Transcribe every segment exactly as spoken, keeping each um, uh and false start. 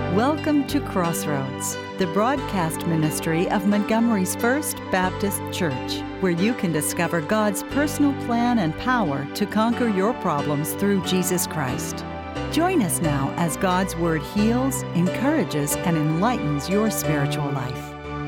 Welcome to Crossroads, the broadcast ministry of Montgomery's First Baptist Church, where you can discover God's personal plan and power to conquer your problems through Jesus Christ. Join us now as God's Word heals, encourages, and enlightens your spiritual life.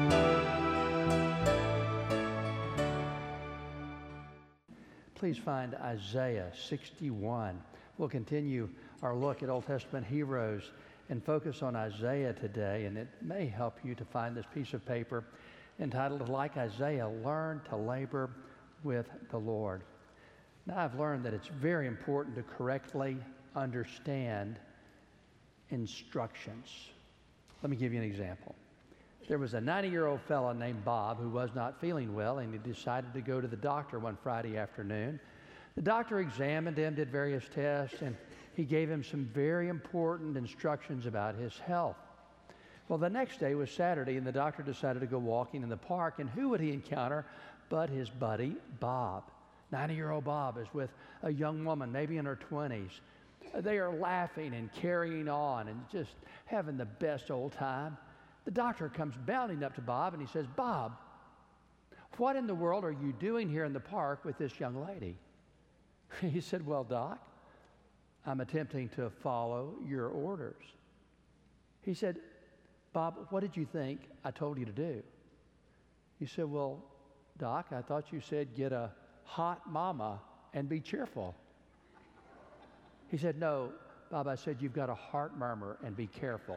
Please find Isaiah sixty-one. We'll continue our look at Old Testament heroes and focus on Isaiah today, and it may help you to find this piece of paper entitled, like Isaiah, Learn to Labor with the Lord. Now, I've learned that it's very important to correctly understand instructions. Let me give you an example. There was a ninety-year-old fellow named Bob who was not feeling well, and he decided to go to the doctor one Friday afternoon. The doctor examined him, did various tests, and he gave him some very important instructions about his health. Well, the next day was Saturday, and the doctor decided to go walking in the park, and who would he encounter but his buddy Bob. ninety-year-old Bob is with a young woman, maybe in her twenties. They are laughing and carrying on and just having the best old time. The doctor comes bounding up to Bob, and he says, "Bob, what in the world are you doing here in the park with this young lady?" He said, "Well, Doc, I'm attempting to follow your orders." He said, "Bob, what did you think I told you to do?" He said, "Well, Doc, I thought you said get a hot mama and be cheerful." He said, "No, Bob, I said you've got a heart murmur and be careful."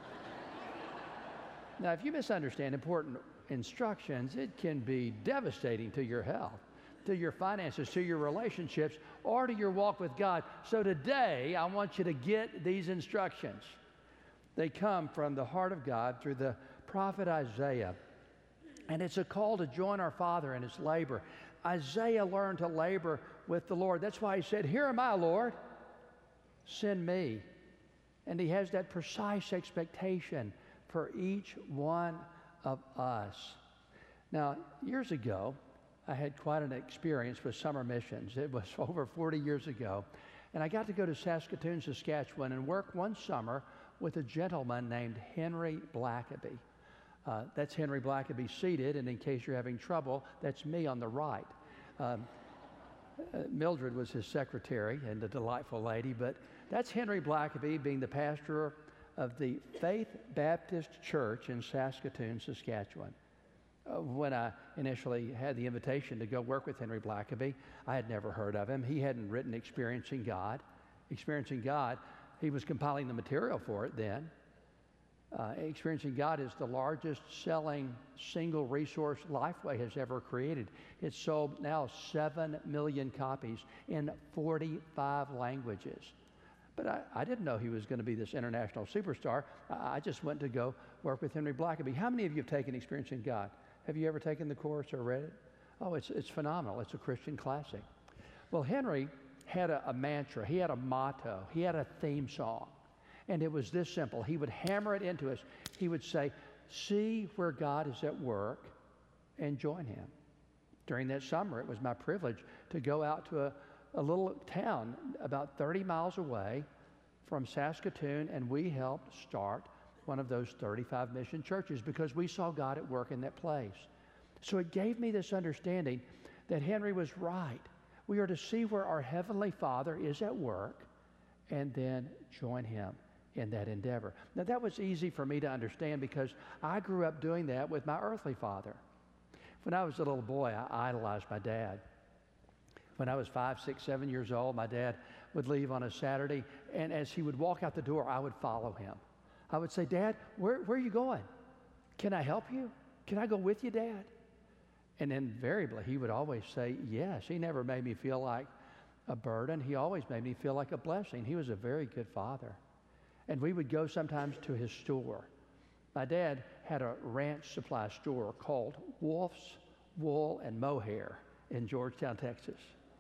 Now, if you misunderstand important instructions, it can be devastating to your health, to your finances, to your relationships, or to your walk with God. So today, I want you to get these instructions. They come from the heart of God through the prophet Isaiah. And it's a call to join our Father in his labor. Isaiah learned to labor with the Lord. That's why he said, "Here am I, Lord, send me." And he has that precise expectation for each one of us. Now, years ago, I had quite an experience with summer missions. It was over forty years ago. And I got to go to Saskatoon, Saskatchewan, and work one summer with a gentleman named Henry Blackaby. Uh, that's Henry Blackaby seated, and in case you're having trouble, that's me on the right. Um, uh, Mildred was his secretary and a delightful lady, but that's Henry Blackaby being the pastor of the Faith Baptist Church in Saskatoon, Saskatchewan. Uh, when I initially had the invitation to go work with Henry Blackaby, I had never heard of him. He hadn't written Experiencing God. Experiencing God, he was compiling the material for it then. Uh, Experiencing God is the largest selling single resource Lifeway has ever created. It's sold now seven million copies in forty-five languages. But I, I didn't know he was going to be this international superstar. I, I just went to go work with Henry Blackaby. How many of you have taken Experiencing God? Have you ever taken the course or read it? Oh, it's, it's phenomenal. It's a Christian classic. Well, Henry had a, a mantra. He had a motto. He had a theme song. And it was this simple. He would hammer it into us. He would say, "See where God is at work and join him." During that summer, it was my privilege to go out to a a little town about thirty miles away from Saskatoon, and we helped start one of those thirty-five mission churches because we saw God at work in that place. So it gave me this understanding that Henry was right. We are to see where our Heavenly Father is at work and then join him in that endeavor. Now, that was easy for me to understand because I grew up doing that with my earthly father. When I was a little boy, I idolized my dad. When I was five, six, seven years old, my dad would leave on a Saturday, and as he would walk out the door, I would follow him. I would say, "Dad, where, where are you going? Can I help you? Can I go with you, Dad?" And invariably, he would always say yes. He never made me feel like a burden. He always made me feel like a blessing. He was a very good father. And we would go sometimes to his store. My dad had a ranch supply store called Wolf's Wool and Mohair in Georgetown, Texas.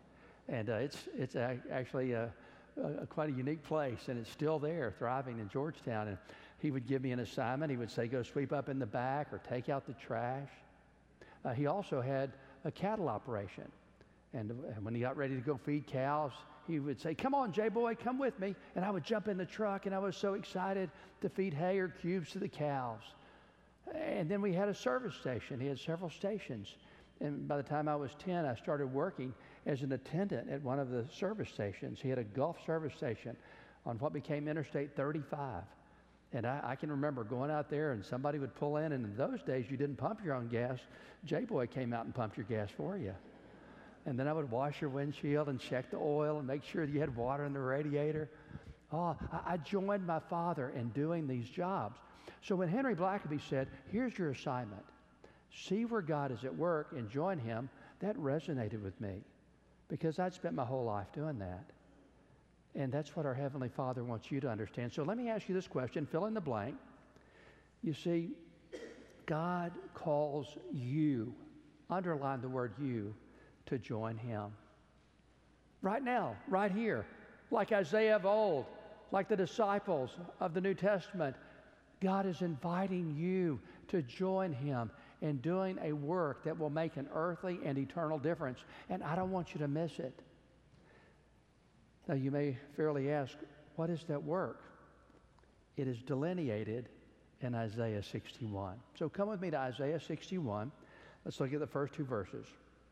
And uh, it's it's a, actually a, a, quite a unique place, and it's still there, thriving in Georgetown. And he would give me an assignment. He would say, "Go sweep up in the back or take out the trash." Uh, he also had a cattle operation. And, and when he got ready to go feed cows, he would say, "Come on, J-Boy, come with me." And I would jump in the truck, and I was so excited to feed hay or cubes to the cows. And then we had a service station. He had several stations. And by the time I was ten, I started working as an attendant at one of the service stations. He had a Gulf service station on what became Interstate thirty-five. And I, I can remember going out there and somebody would pull in, and in those days you didn't pump your own gas. J-Boy came out and pumped your gas for you. And then I would wash your windshield and check the oil and make sure you had water in the radiator. Oh, I, I joined my father in doing these jobs. So when Henry Blackaby said, "Here's your assignment, see where God is at work and join him," that resonated with me because I'd spent my whole life doing that. And that's what our Heavenly Father wants you to understand. So let me ask you this question, fill in the blank. You see, God calls you, underline the word you, to join him. Right now, right here, like Isaiah of old, like the disciples of the New Testament, God is inviting you to join him in doing a work that will make an earthly and eternal difference. And I don't want you to miss it. Now, you may fairly ask, what is that work? It is delineated in Isaiah sixty-one. So come with me to Isaiah sixty-one. Let's look at the first two verses.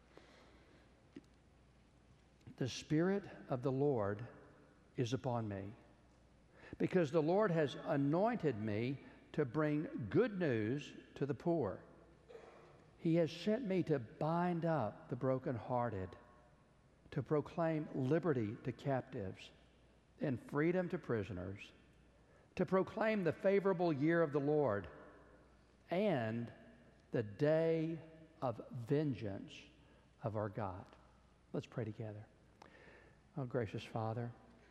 "The Spirit of the Lord is upon me, because the Lord has anointed me to bring good news to the poor. He has sent me to bind up the brokenhearted, to proclaim liberty to captives and freedom to prisoners, to proclaim the favorable year of the Lord and the day of vengeance of our God." Let's pray together. Oh, gracious Father,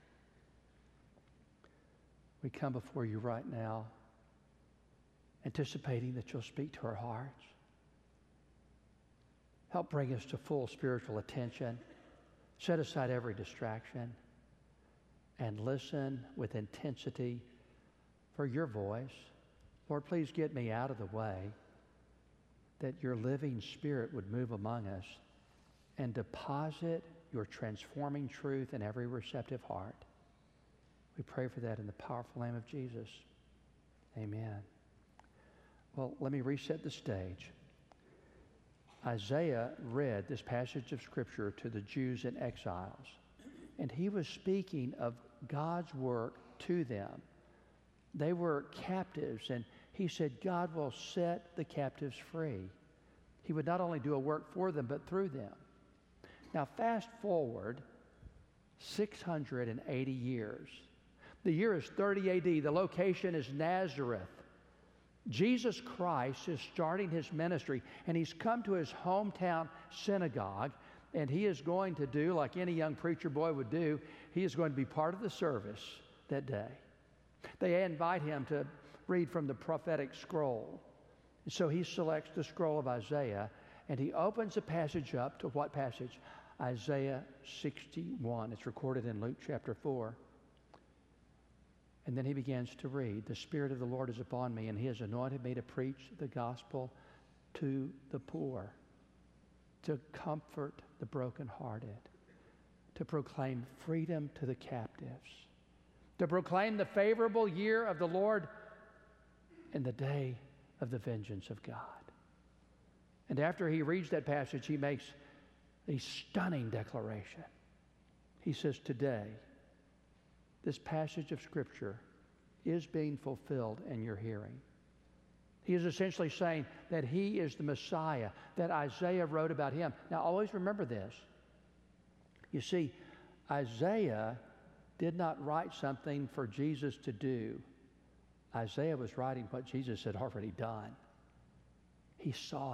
we come before you right now, anticipating that you'll speak to our hearts. Help bring us to full spiritual attention. Set aside every distraction and listen with intensity for your voice. Lord, please get me out of the way, that your living Spirit would move among us and deposit your transforming truth in every receptive heart. We pray for that in the powerful name of Jesus. Amen. Well, let me reset the stage. Isaiah read this passage of Scripture to the Jews in exiles, and he was speaking of God's work to them. They were captives, and he said God will set the captives free. He would not only do a work for them, but through them. Now, fast forward six hundred eighty years. The year is thirty A D. The location is Nazareth. Jesus Christ is starting his ministry, and he's come to his hometown synagogue, and he is going to do, like any young preacher boy would do, he is going to be part of the service that day. They invite him to read from the prophetic scroll. So he selects the scroll of Isaiah, and he opens the passage up to what passage? Isaiah sixty-one. It's recorded in Luke chapter four. And then he begins to read, "The Spirit of the Lord is upon me, and he has anointed me to preach the gospel to the poor, to comfort the brokenhearted, to proclaim freedom to the captives, to proclaim the favorable year of the Lord and the day of the vengeance of God." And after he reads that passage, he makes a stunning declaration. He says, today, this passage of Scripture is being fulfilled in your hearing. He is essentially saying that he is the Messiah, that Isaiah wrote about him. Now, always remember this. You see, Isaiah did not write something for Jesus to do. Isaiah was writing what Jesus had already done. He saw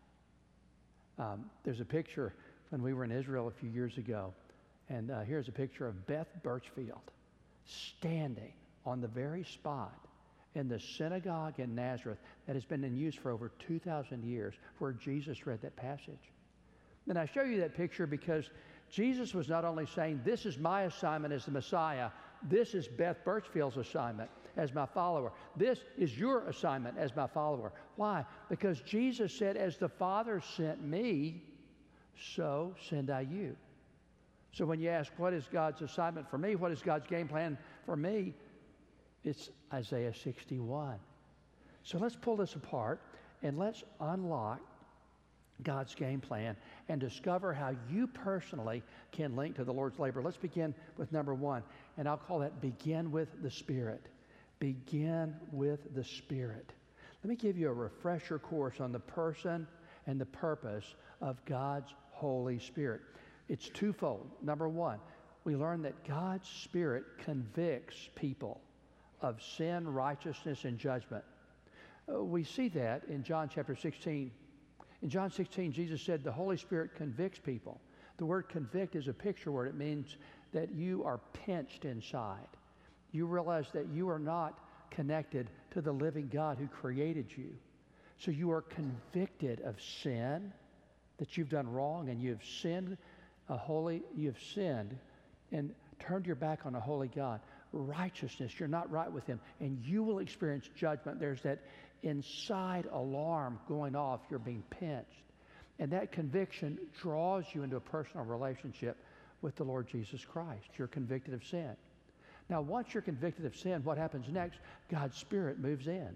it. Um, there's a picture when we were in Israel a few years ago, and uh, here's a picture of Beth Birchfield standing on the very spot in the synagogue in Nazareth that has been in use for over two thousand years, where Jesus read that passage. And I show you that picture because Jesus was not only saying, this is my assignment as the Messiah, this is Beth Birchfield's assignment as my follower. This is your assignment as my follower. Why? Because Jesus said, as the Father sent me, so send I you. So when you ask, what is God's assignment for me? What is God's game plan for me? It's Isaiah sixty-one. So let's pull this apart and let's unlock God's game plan and discover how you personally can link to the Lord's labor. Let's begin with number one, and I'll call that begin with the Spirit. Begin with the Spirit. Let me give you a refresher course on the person and the purpose of God's Holy Spirit. It's twofold. Number one, we learn that God's Spirit convicts people of sin, righteousness, and judgment. Uh, we see that in John chapter sixteen. In John sixteen, Jesus said the Holy Spirit convicts people. The word convict is a picture word. It means that you are pinched inside. You realize that you are not connected to the living God who created you. So you are convicted of sin, that you've done wrong, and you've sinned a holy, you've sinned and turned your back on a holy God. Righteousness, you're not right with him, and you will experience judgment. There's that inside alarm going off. You're being pinched. And that conviction draws you into a personal relationship with the Lord Jesus Christ. You're convicted of sin. Now, once you're convicted of sin, what happens next? God's Spirit moves in.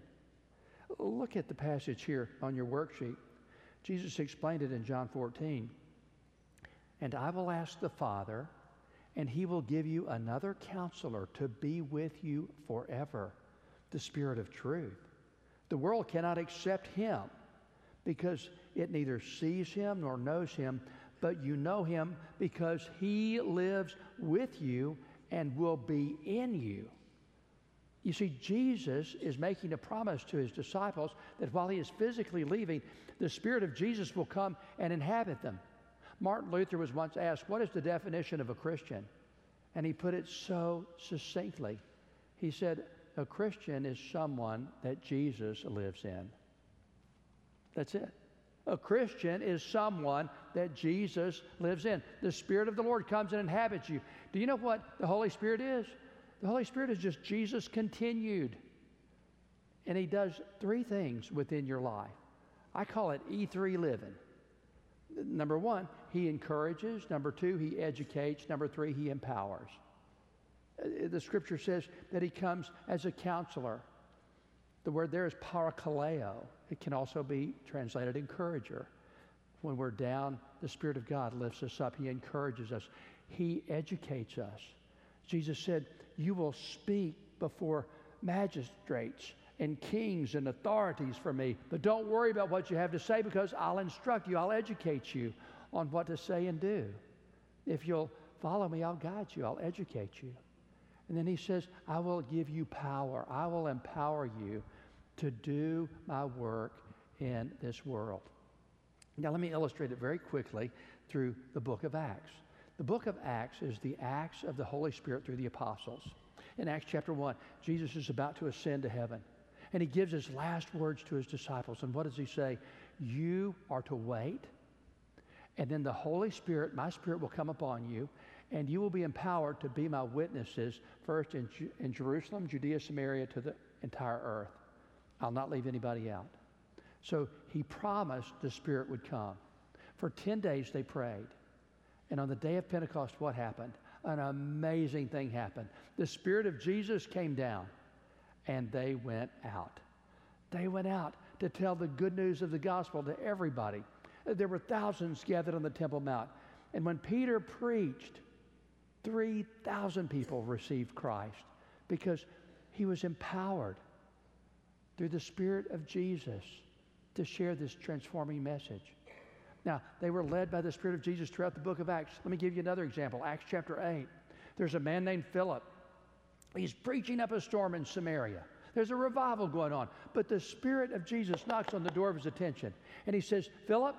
Look at the passage here on your worksheet. Jesus explained it in John fourteen. And I will ask the Father, and he will give you another counselor to be with you forever, the Spirit of truth. The world cannot accept him because it neither sees him nor knows him, but you know him because he lives with you and will be in you. You see, Jesus is making a promise to his disciples that while he is physically leaving, the Spirit of Jesus will come and inhabit them. Martin Luther was once asked, what is the definition of a Christian? And he put it so succinctly. He said, a Christian is someone that Jesus lives in. That's it. A Christian is someone that Jesus lives in. The Spirit of the Lord comes and inhabits you. Do you know what the Holy Spirit is? The Holy Spirit is just Jesus continued. And he does three things within your life. I call it E three living. Number one, he encourages. Number two, he educates. Number three, he empowers. The scripture says that he comes as a counselor. The word there is parakaleo. It can also be translated encourager. When we're down, the Spirit of God lifts us up. He encourages us. He educates us. Jesus said, you will speak before magistrates and kings and authorities for me, but don't worry about what you have to say because I'll instruct you. I'll educate you on what to say and do. If you'll follow me, I'll guide you. I'll educate you. And then he says, I will give you power. I will empower you to do my work in this world. Now, let me illustrate it very quickly through the book of Acts. The book of Acts is the acts of the Holy Spirit through the apostles. In Acts chapter one, Jesus is about to ascend to heaven, and he gives his last words to his disciples. And what does he say? You are to wait, and then the Holy Spirit, my Spirit, will come upon you, and you will be empowered to be my witnesses, first in, Ju- in Jerusalem, Judea, Samaria, to the entire earth. I'll not leave anybody out. So he promised the Spirit would come. For ten days they prayed. And on the day of Pentecost, what happened? An amazing thing happened. The Spirit of Jesus came down, and they went out. They went out to tell the good news of the gospel to everybody. There were thousands gathered on the Temple Mount. And when Peter preached, three thousand people received Christ because he was empowered through the Spirit of Jesus to share this transforming message. Now, they were led by the Spirit of Jesus throughout the book of Acts. Let me give you another example. Acts chapter eight. There's a man named Philip. He's preaching up a storm in Samaria. There's a revival going on. But the Spirit of Jesus knocks on the door of his attention. And he says, Philip,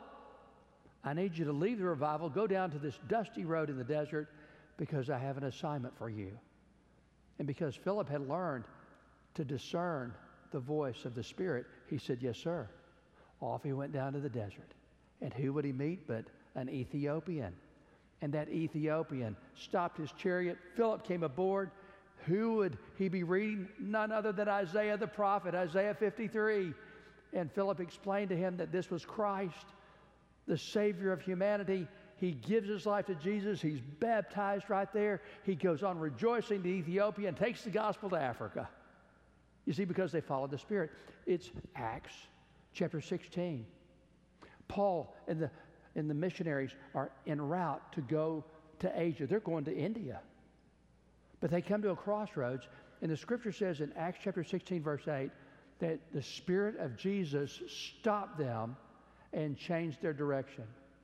I need you to leave the revival, go down to this dusty road in the desert because I have an assignment for you. And because Philip had learned to discern the voice of the Spirit, he said, yes, sir. Off he went down to the desert. And who would he meet but an Ethiopian? And that Ethiopian stopped his chariot. Philip came aboard. Who would he be reading? None other than Isaiah the prophet, Isaiah fifty-three. And Philip explained to him that this was Christ, the Savior of humanity. He gives his life to Jesus. He's baptized right there. He goes on rejoicing to Ethiopia and takes the gospel to Africa. You see, because they followed the Spirit. It's Acts chapter sixteen. Paul and the, and the missionaries are en route to go to Asia. They're going to India. But they come to a crossroads, and the scripture says in Acts chapter sixteen, verse eight, that the Spirit of Jesus stopped them and changed their direction.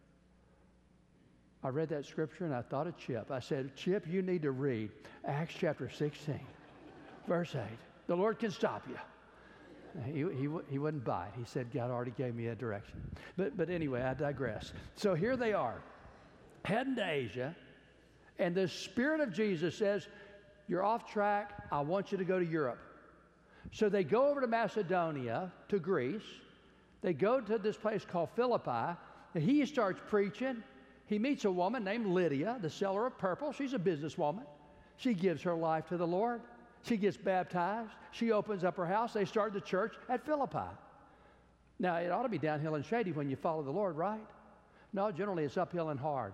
I read that scripture and I thought of Chip. I said, Chip, you need to read Acts chapter sixteen, verse eight. The Lord can stop you. He, he, he wouldn't buy it. He said, God already gave me a direction. But, but anyway, I digress. So here they are, heading to Asia, and the Spirit of Jesus says, you're off track. I want you to go to Europe. So they go over to Macedonia, to Greece. They go to this place called Philippi, and he starts preaching. He meets a woman named Lydia, the seller of purple. She's a businesswoman. She gives her life to the Lord. She gets baptized. She opens up her house. They start the church at Philippi. Now, it ought to be downhill and shady when you follow the Lord, right? No, generally it's uphill and hard.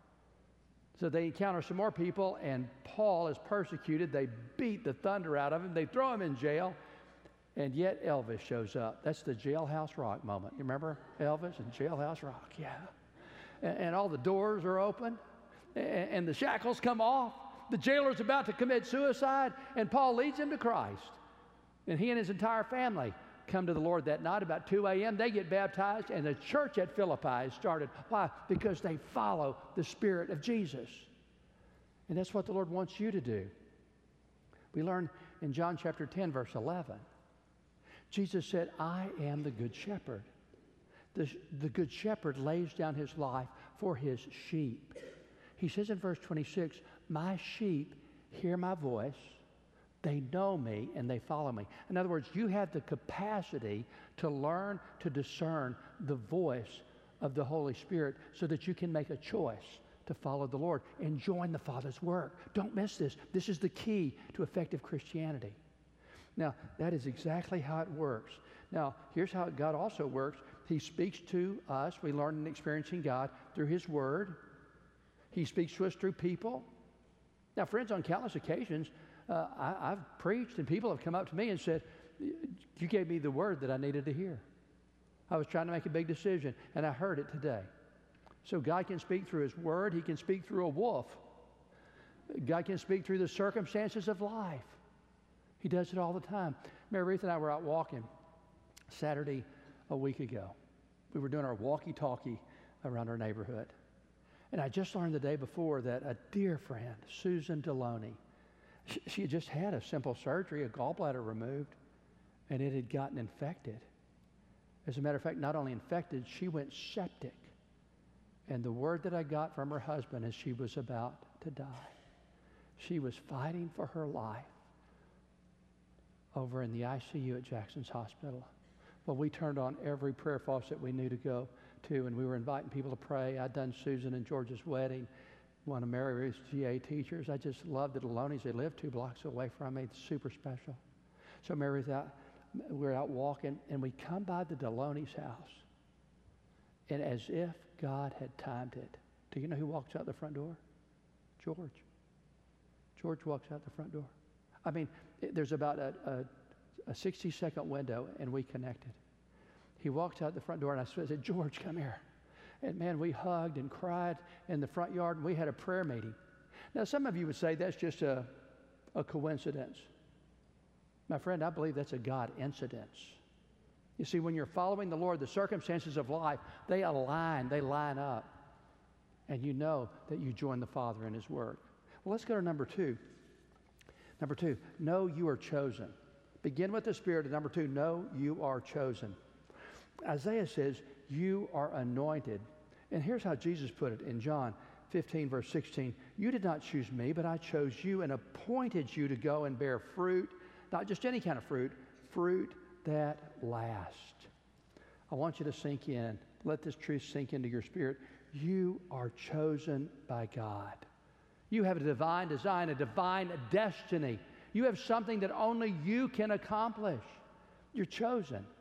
So they encounter some more people, and Paul is persecuted. They beat the thunder out of him. They throw him in jail, and yet Elvis shows up. That's the Jailhouse Rock moment. You remember Elvis and Jailhouse Rock? Yeah. And, and all the doors are open, and, and the shackles come off. The jailer's about to commit suicide, and Paul leads him to Christ. And he and his entire family come to the Lord that night about two a.m. They get baptized, and the church at Philippi is started. Why? Because they follow the Spirit of Jesus. And that's what the Lord wants you to do. We learn in John chapter ten, verse eleven. Jesus said, I am the good shepherd. The, the good shepherd lays down his life for his sheep. He says in verse twenty-six, my sheep hear my voice. They know me and they follow me. In other words, you have the capacity to learn to discern the voice of the Holy Spirit so that you can make a choice to follow the Lord and join the Father's work. Don't miss this. This is the key to effective Christianity. Now, that is exactly how it works. Now, here's how God also works. He speaks to us. We learn in experiencing God through His Word. He speaks to us through people. Now, friends, on countless occasions, Uh, I, I've preached and people have come up to me and said, you gave me the word that I needed to hear. I was trying to make a big decision and I heard it today. So God can speak through His word. He can speak through a wolf. God can speak through the circumstances of life. He does it all the time. Mary Ruth and I were out walking Saturday a week ago. We were doing our walkie-talkie around our neighborhood. And I just learned the day before that a dear friend, Susan Deloney, she had just had a simple surgery, a gallbladder removed, and it had gotten infected. As a matter of fact, not only infected, she went septic. And the word that I got from her husband is she was about to die. She was fighting for her life over in the I C U at Jackson's Hospital. Well, we turned on every prayer faucet we knew to go to, and we were inviting people to pray. I'd done Susan and George's wedding. One of Mary Ruth's G A teachers. I just loved the Delonys. They lived two blocks away from me. It's super special. So Mary Ruth, out, we're out walking, and we come by the Delonys' house. And as if God had timed it, do you know who walks out the front door? George. George walks out the front door. I mean, it, there's about a, a, a sixty-second window, and we connected. He walked out the front door, and I said, George, come here. And man, we hugged and cried in the front yard, and we had a prayer meeting. Now, some of you would say that's just a, a coincidence. My friend, I believe that's a God incidence. You see, when you're following the Lord, the circumstances of life, they align, they line up. And you know that you join the Father in His work. Well, let's go to number two. Number two, know you are chosen. Begin with the Spirit, and number two, know you are chosen. Isaiah says, you are anointed. And here's how Jesus put it in John fifteen, verse sixteen. You did not choose me, but I chose you and appointed you to go and bear fruit, not just any kind of fruit, fruit that lasts. I want you to sink in. Let this truth sink into your spirit. You are chosen by God. You have a divine design, a divine destiny. You have something that only you can accomplish. You're chosen.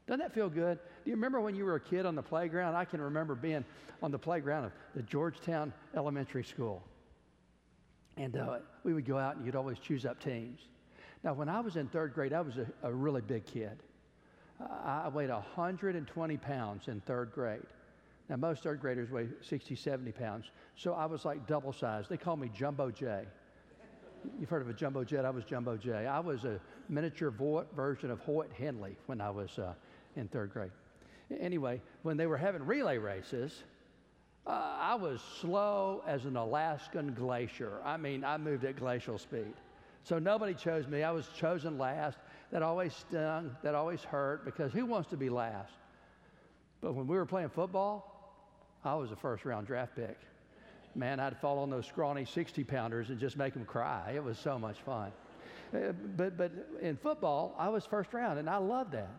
Doesn't that feel good? Do you remember when you were a kid on the playground? I can remember being on the playground of the Georgetown Elementary School. And uh, we would go out and you'd always choose up teams. Now, when I was in third grade, I was a, a really big kid. Uh, I weighed one hundred twenty pounds in third grade. Now, most third graders weigh sixty, seventy pounds. So I was like double sized. They called me Jumbo J. You've heard of a Jumbo Jet? I was Jumbo J. I was a miniature vo- version of Hoyt Henley when I was uh, in third grade. Anyway, when they were having relay races, uh, I was slow as an Alaskan glacier. I mean, I moved at glacial speed. So nobody chose me. I was chosen last. That always stung. That always hurt, because who wants to be last? But when we were playing football, I was a first-round draft pick. Man, I'd fall on those scrawny sixty-pounders and just make them cry. It was so much fun. Uh, but, but in football, I was first round, and I loved that.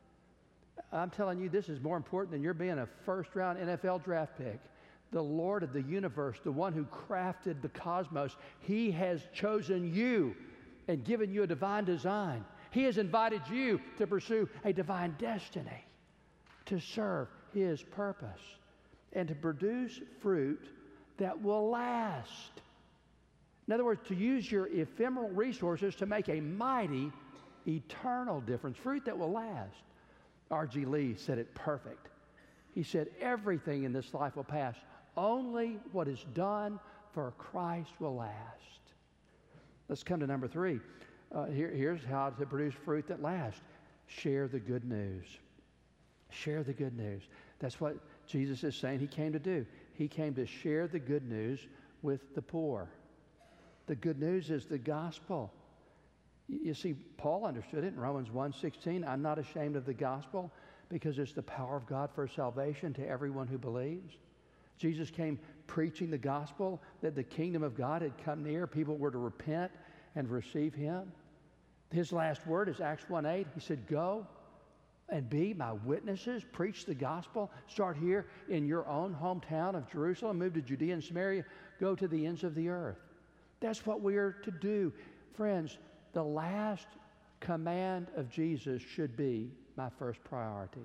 I'm telling you, this is more important than you're being a first-round N F L draft pick. The Lord of the universe, the one who crafted the cosmos, he has chosen you and given you a divine design. He has invited you to pursue a divine destiny, to serve his purpose, and to produce fruit that will last. In other words, to use your ephemeral resources to make a mighty, eternal difference, fruit that will last. R G Lee said it perfect. He said, everything in this life will pass. Only what is done for Christ will last. Let's come to number three. Uh, here, here's how to produce fruit that lasts. Share the good news. Share the good news. That's what Jesus is saying he came to do. He came to share the good news with the poor. The good news is the gospel. You see, Paul understood it in Romans one sixteen. I'm not ashamed of the gospel because it's the power of God for salvation to everyone who believes. Jesus came preaching the gospel that the kingdom of God had come near. People were to repent and receive him. His last word is Acts one eight. He said, go and be my witnesses. Preach the gospel. Start here in your own hometown of Jerusalem. Move to Judea and Samaria. Go to the ends of the earth. That's what we are to do. Friends, the last command of Jesus should be my first priority.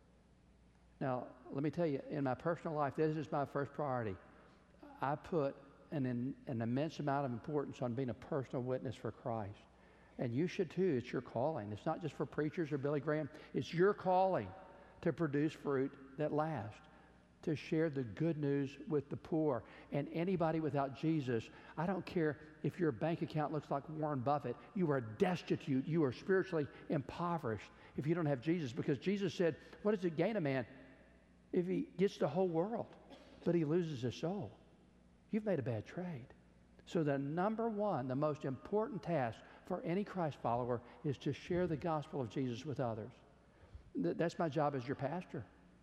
Now, let me tell you, in my personal life, this is my first priority. I put an, an immense amount of importance on being a personal witness for Christ. And you should too. It's your calling. It's not just for preachers or Billy Graham. It's your calling to produce fruit that lasts, to share the good news with the poor. And anybody without Jesus, I don't care if your bank account looks like Warren Buffett, you are destitute. You are spiritually impoverished if you don't have Jesus, because Jesus said, what does it gain a man if he gets the whole world, but he loses his soul? You've made a bad trade. So the number one, the most important task for any Christ follower is to share the gospel of Jesus with others. Th- that's my job as your pastor.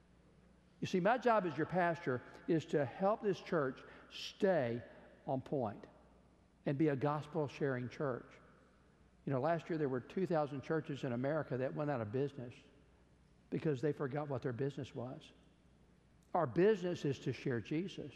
You see, my job as your pastor is to help this church stay on point and be a gospel-sharing church. You know, last year there were two thousand churches in America that went out of business because they forgot what their business was. Our business is to share Jesus.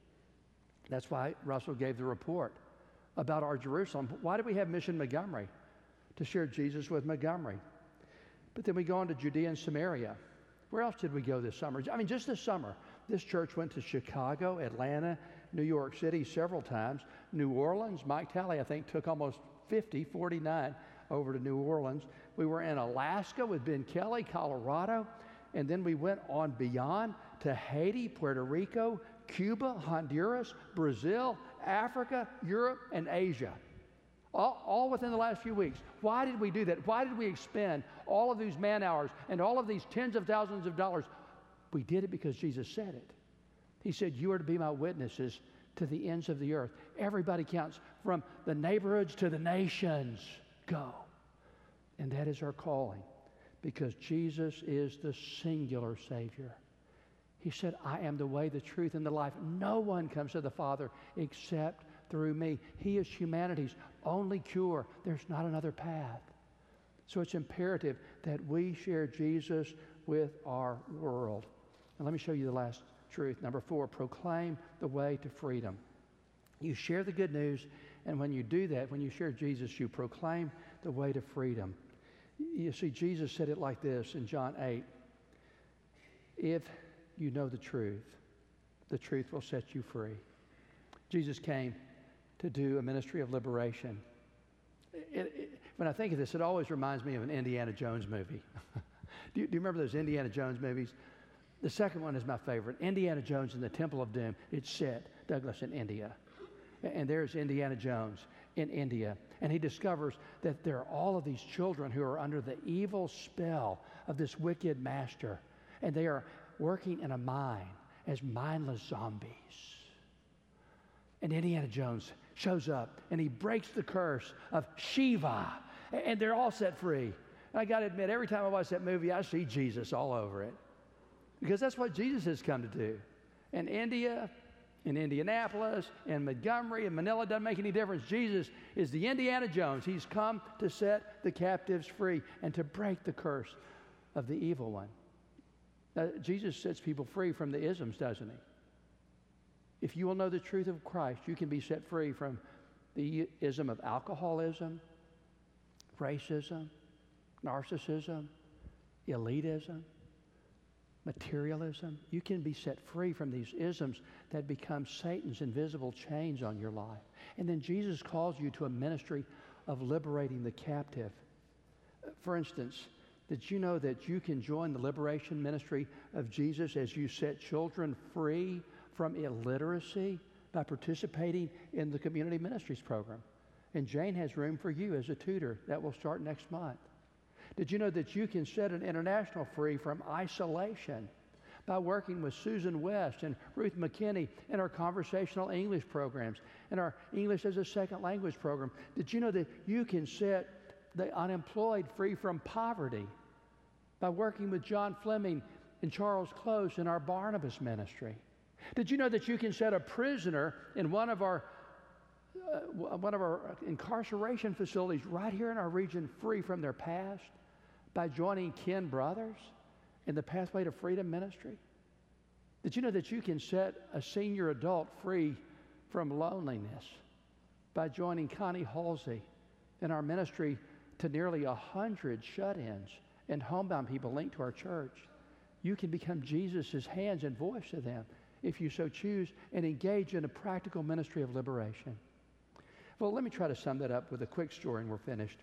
That's why Russell gave the report about our Jerusalem. Why did we have Mission Montgomery? To share Jesus with Montgomery. But then we go on to Judea and Samaria. Where else did we go this summer? I mean, just this summer, this church went to Chicago, Atlanta, New York City several times. New Orleans, Mike Talley, I think, took almost fifty, forty-nine over to New Orleans. We were in Alaska with Ben Kelly, Colorado, and then we went on beyond to Haiti, Puerto Rico, Cuba, Honduras, Brazil, Africa, Europe, and Asia. All, all within the last few weeks. Why did we do that? Why did we expend all of these man hours and all of these tens of thousands of dollars? We did it because Jesus said it. He said, you are to be my witnesses to the ends of the earth. Everybody counts, from the neighborhoods to the nations. Go. And that is our calling, because Jesus is the singular Savior. He said, I am the way, the truth, and the life. No one comes to the Father except through me. He is humanity's only cure. There's not another path. So it's imperative that we share Jesus with our world. And let me show you the last truth. Number four, proclaim the way to freedom. You share the good news, and when you do that, when you share Jesus, you proclaim the way to freedom. You see, Jesus said it like this in John eight. If you know the truth, the truth will set you free. Jesus came to do a ministry of liberation. It, it, when I think of this, it always reminds me of an Indiana Jones movie. do, you, do you remember those Indiana Jones movies? The second one is my favorite, Indiana Jones and the Temple of Doom. It's set, Douglas, in India. And there's Indiana Jones in India. And he discovers that there are all of these children who are under the evil spell of this wicked master. And they are working in a mine as mindless zombies. And Indiana Jones shows up and he breaks the curse of Shiva. And they're all set free. And I got to admit, every time I watch that movie, I see Jesus all over it. Because that's what Jesus has come to do. In India, in Indianapolis, in Montgomery, in Manila, doesn't make any difference. Jesus is the Indiana Jones. He's come to set the captives free and to break the curse of the evil one. Now, Jesus sets people free from the isms, doesn't he? If you will know the truth of Christ, you can be set free from the ism of alcoholism, racism, narcissism, elitism, materialism. You can be set free from these isms that become Satan's invisible chains on your life. And then Jesus calls you to a ministry of liberating the captive. For instance, did you know that you can join the liberation ministry of Jesus as you set children free from illiteracy by participating in the community ministries program? And Jane has room for you as a tutor. That will start next month. Did you know that you can set an international free from isolation by working with Susan West and Ruth McKinney in our conversational English programs and our English as a second language program? Did you know that you can set the unemployed free from poverty by working with John Fleming and Charles Close in our Barnabas ministry? Did you know that you can set a prisoner in one of our uh, one of our incarceration facilities right here in our region free from their past by joining Ken Brothers in the Pathway to Freedom ministry? Did you know that you can set a senior adult free from loneliness by joining Connie Halsey in our ministry to nearly a hundred shut-ins and homebound people linked to our church? You can become Jesus' hands and voice to them if you so choose and engage in a practical ministry of liberation. Well, let me try to sum that up with a quick story and we're finished.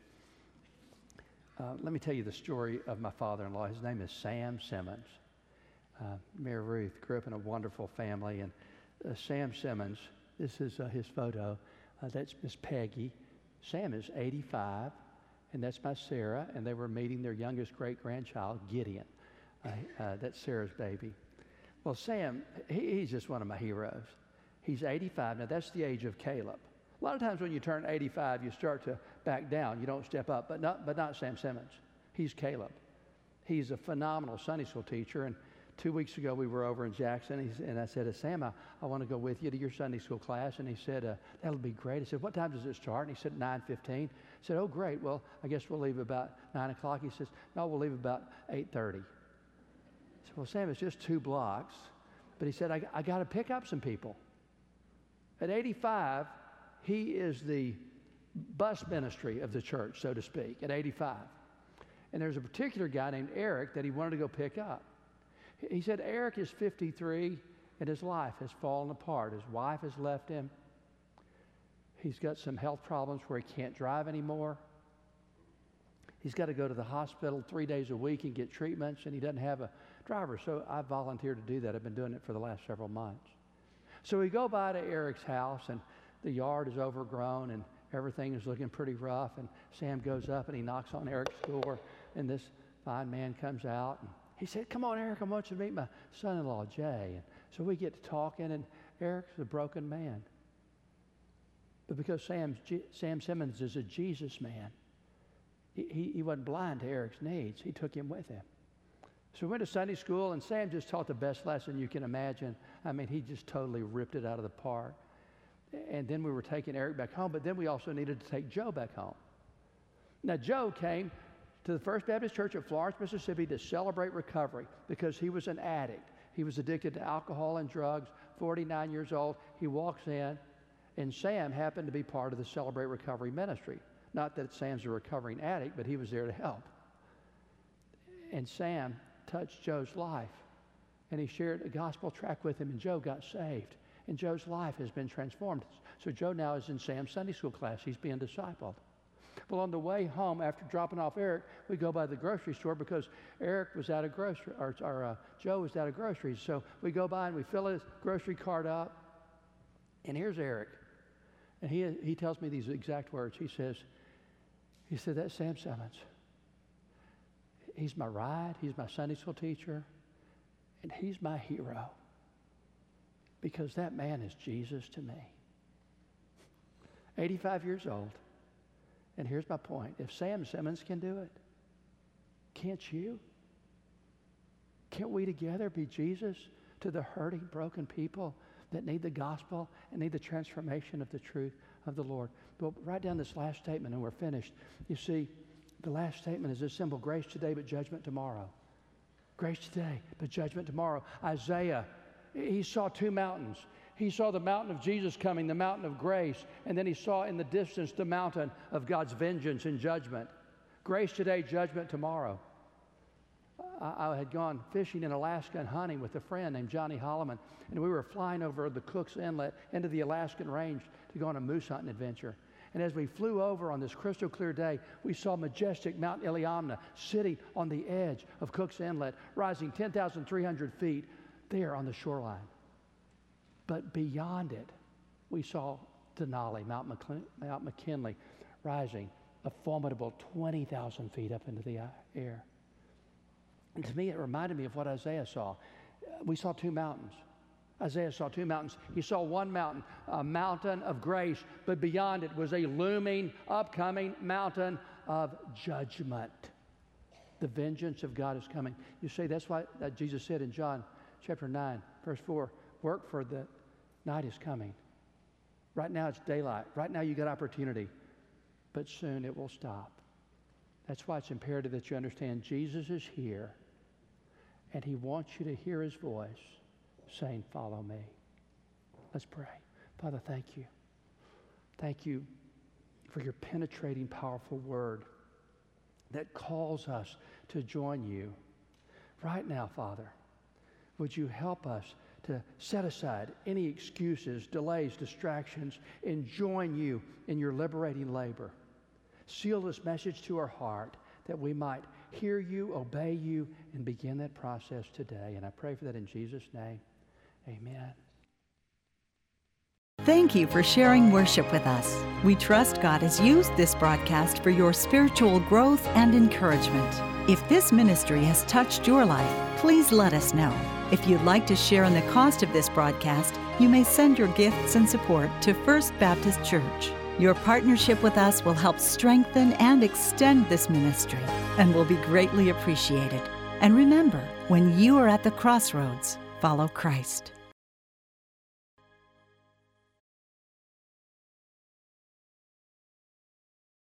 Uh, let me tell you the story of my father-in-law. His name is Sam Simmons. Uh, Mary Ruth grew up in a wonderful family, and uh, Sam Simmons, this is uh, his photo. Uh, that's Miss Peggy. Sam is eighty-five, and that's my Sarah, and they were meeting their youngest great-grandchild, Gideon. Uh, uh, that's Sarah's baby. Well, Sam, he, he's just one of my heroes. He's eighty-five. Now, that's the age of Caleb. A lot of times when you turn eighty-five, you start to back down. You don't step up, but not, but not Sam Simmons. He's Caleb. He's a phenomenal Sunday school teacher, and two weeks ago we were over in Jackson, and, he, and I said, Sam, I, I want to go with you to your Sunday school class, and he said, uh, that'll be great. I said, what time does it start? And he said, nine fifteen. I said, oh, great. Well, I guess we'll leave about nine o'clock. He says, no, we'll leave about eight thirty. I said, well, Sam, it's just two blocks. But he said, I, I got to pick up some people. At eighty-five, he is the bus ministry of the church, so to speak, at eighty-five. And there's a particular guy named Eric that he wanted to go pick up. He said Eric is fifty-three and his life has fallen apart. His wife has left him. He's got some health problems where he can't drive anymore. He's got to go to the hospital three days a week and get treatments, and he doesn't have a driver. So I volunteered to do that. I've been doing it for the last several months. So we go by to Eric's house, and the yard is overgrown, and everything is looking pretty rough. And Sam goes up, and he knocks on Eric's door, and this fine man comes out. And he said, come on, Eric, I want you to meet my son-in-law, Jay. And so we get to talking, and Eric's a broken man. But because Sam's, Sam Simmons is a Jesus man, he, he, he wasn't blind to Eric's needs. He took him with him. So we went to Sunday school, and Sam just taught the best lesson you can imagine. I mean, he just totally ripped it out of the park. And then we were taking Eric back home, but then we also needed to take Joe back home. Now, Joe came to the First Baptist Church of Florence, Mississippi to celebrate recovery because he was an addict. He was addicted to alcohol and drugs, forty-nine years old. He walks in, and Sam happened to be part of the Celebrate Recovery ministry. Not that Sam's a recovering addict, but he was there to help. and Sam touched Joe's life. And he shared a gospel tract with him, and Joe got saved. And Joe's life has been transformed. So Joe now is in Sam's Sunday school class. He's being discipled. Well, on the way home, after dropping off Eric, we go by the grocery store because Eric was out of grocery, or, or uh, Joe was out of groceries. So we go by and we fill his grocery cart up. And here's Eric. And he, he tells me these exact words. He says, he said, that's Sam Simmons. He's my ride. He's my Sunday school teacher. And he's my hero. Because that man is Jesus to me. eighty-five years old. And here's my point. If Sam Simmons can do it, can't you? Can't we together be Jesus to the hurting, broken people that need the gospel and need the transformation of the truth of the Lord? Well, write down this last statement and we're finished. You see, the last statement is this simple: grace today, but judgment tomorrow. Grace today, but judgment tomorrow. Isaiah, he saw two mountains. He saw the mountain of Jesus coming, the mountain of grace, and then he saw in the distance the mountain of God's vengeance and judgment. Grace today, judgment tomorrow. I, I had gone fishing in Alaska and hunting with a friend named Johnny Holloman, and we were flying over the Cook's Inlet into the Alaskan range to go on a moose hunting adventure. And as we flew over on this crystal clear day, we saw majestic Mount Iliamna sitting on the edge of Cook's Inlet, rising ten thousand three hundred feet there on the shoreline. But beyond it, we saw Denali, Mount, McKin- Mount McKinley, rising a formidable twenty thousand feet up into the air. And to me, it reminded me of what Isaiah saw. We saw two mountains. Isaiah saw two mountains. He saw one mountain, a mountain of grace, but beyond it was a looming, upcoming mountain of judgment. The vengeance of God is coming. You say that's why uh, Jesus said in John chapter nine, verse four, work for the night is coming. Right now it's daylight. Right now you got opportunity, but soon it will stop. That's why it's imperative that you understand Jesus is here, and he wants you to hear his voice saying, follow me. Let's pray. Father, thank you. Thank you for your penetrating, powerful word that calls us to join you. Right now, Father, would you help us to set aside any excuses, delays, distractions, and join you in your liberating labor. Seal this message to our heart that we might hear you, obey you, and begin that process today. And I pray for that in Jesus' name. Amen. Thank you for sharing worship with us. We trust God has used this broadcast for your spiritual growth and encouragement. If this ministry has touched your life, please let us know. If you'd like to share in the cost of this broadcast, you may send your gifts and support to First Baptist Church. Your partnership with us will help strengthen and extend this ministry and will be greatly appreciated. And remember, when you are at the crossroads, follow Christ.